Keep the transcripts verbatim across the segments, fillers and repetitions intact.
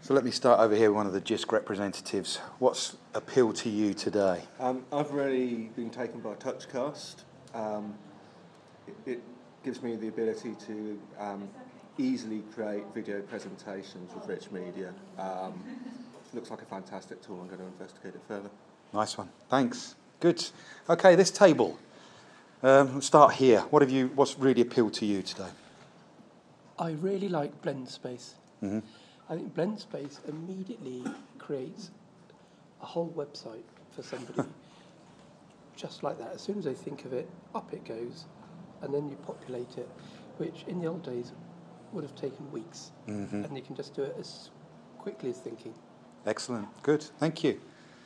So let me start over here with one of the JISC representatives. What's appealed to you today? Um, I've really been taken by TouchCast. Um, it, it gives me the ability to um, easily create video presentations with rich media. Um, it looks like a fantastic tool. I'm going to investigate it further. Nice one. Thanks. Good. Okay, this table. Um, we'll start here. What have you? What's really appealed to you today? I really like BlendSpace. Mm-hmm. I think BlendSpace immediately creates a whole website for somebody just like that. As soon as they think of it, up it goes, and then you populate it, which in the old days would have taken weeks, Mm-hmm. and you can just do it as quickly as thinking. Excellent. Good. Thank you.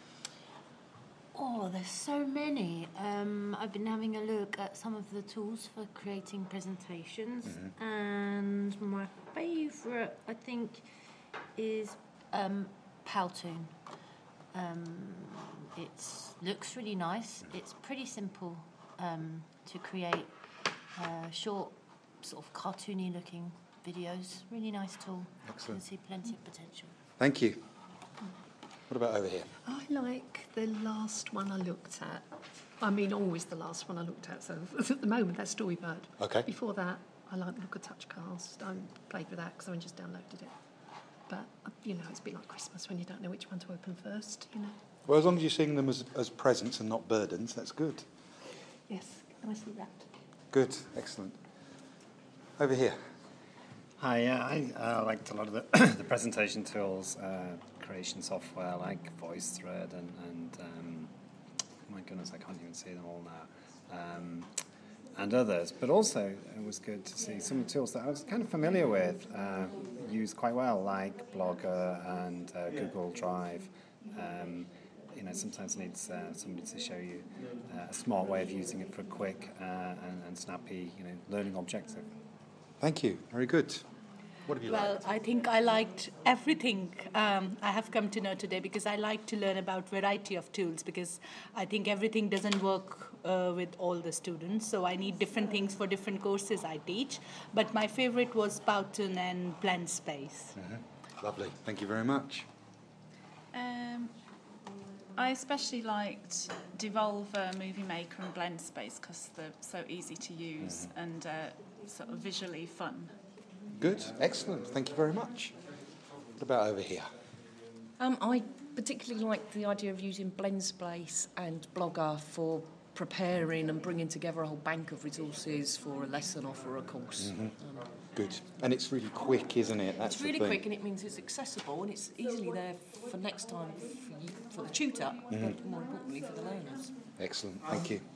Oh, there's so many. Um, I've been having a look at some of the tools for creating presentations, Mm-hmm. and my favourite, I think, is um, Powtoon. Um, it looks really nice. It's pretty simple um, to create uh, short, sort of cartoony-looking videos. Really nice tool. Excellent. I can see plenty of potential. Thank you. What about over here? I like the last one I looked at. I mean, always the last one I looked at. So at the moment, that's Storybird. Okay. Before that, I like the look of TouchCast. I played with that because I just downloaded it. But, you know, it's a bit like Christmas when you don't know which one to open first, you know. Well, as long as you're seeing them as, as presents and not burdens, that's good. Yes, nicely wrapped. Good. Excellent. Over here. Hi, yeah, I uh, liked a lot of the, the presentation tools, uh, creation software like VoiceThread and, and um, oh my goodness, I can't even see them all now, um, and others. But also, it was good to see some tools that I was kind of familiar with, uh, used quite well, like Blogger and uh, Google Drive. Um, you know, sometimes it needs uh, somebody to show you uh, a smart way of using it for a quick uh, and, and snappy, you know, learning objective. Thank you. Very good. What have you Well, liked? I think I liked everything um, I have come to know today, because I like to learn about variety of tools, because I think everything doesn't work uh, with all the students. So I need different things for different courses I teach. But my favorite was Powtoon and BlendSpace. Mm-hmm. Lovely. Thank you very much. Um, I especially liked Devolver, Movie Maker and BlendSpace because they're so easy to use Mm-hmm. and uh, sort of visually fun. Good. Excellent. Thank you very much. What about over here? Um, I particularly like the idea of using BlendSpace and Blogger for preparing and bringing together a whole bank of resources for a lesson or for a course. Mm-hmm. Um, Good. And it's really quick, isn't it? That's it's really the thing. quick, and it means it's accessible and it's easily there for next time for, you, for the tutor, Mm-hmm. but more importantly for the learners. Excellent. Thank you.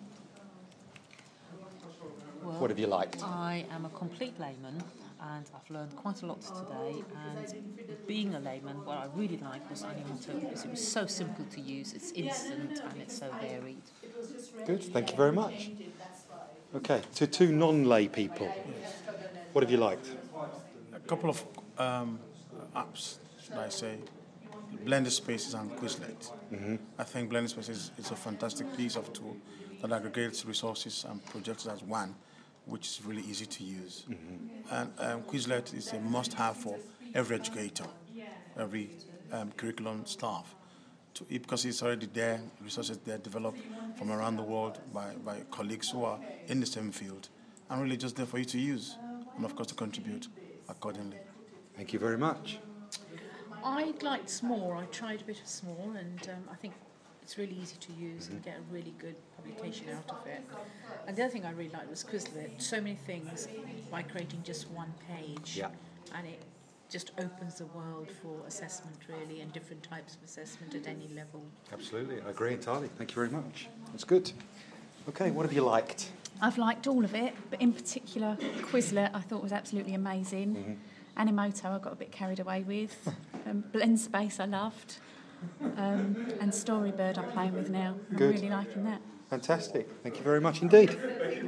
Well, What have you liked? I am a complete layman, and I've learned quite a lot today. And being a layman, what I really liked was Animoto, because it was so simple to use, it's instant, and it's so varied. Good. Thank you very much. Okay. To two non-lay people, what have you liked? A couple of um, apps, should I say, BlendSpace and Quizlet. Mm-hmm. I think BlendSpace is, is a fantastic piece of tool that aggregates resources and projects as one, which is really easy to use. Mm-hmm. And um, Quizlet is a must-have for every educator, every um, curriculum staff, to, because it's already there, resources there developed from around the world by, by colleagues who are in the same field, and really just there for you to use, and of course to contribute accordingly. Thank you very much. I liked Small. I tried a bit of Small, and um, I think it's really easy to use and get a really good publication out of it. And the other thing I really liked was Quizlet. So many things by creating just one page, Yeah. and it just opens the world for assessment, really, and different types of assessment at any level. Absolutely. I agree entirely. Thank you very much. That's good. Okay. What have you liked? I've liked all of it, but in particular, Quizlet I thought was absolutely amazing. Mm-hmm. Animoto I got a bit carried away with. um, BlendSpace I loved. Um, and Storybird I'm playing with now. I'm Good. really liking that. Fantastic. Thank you very much indeed.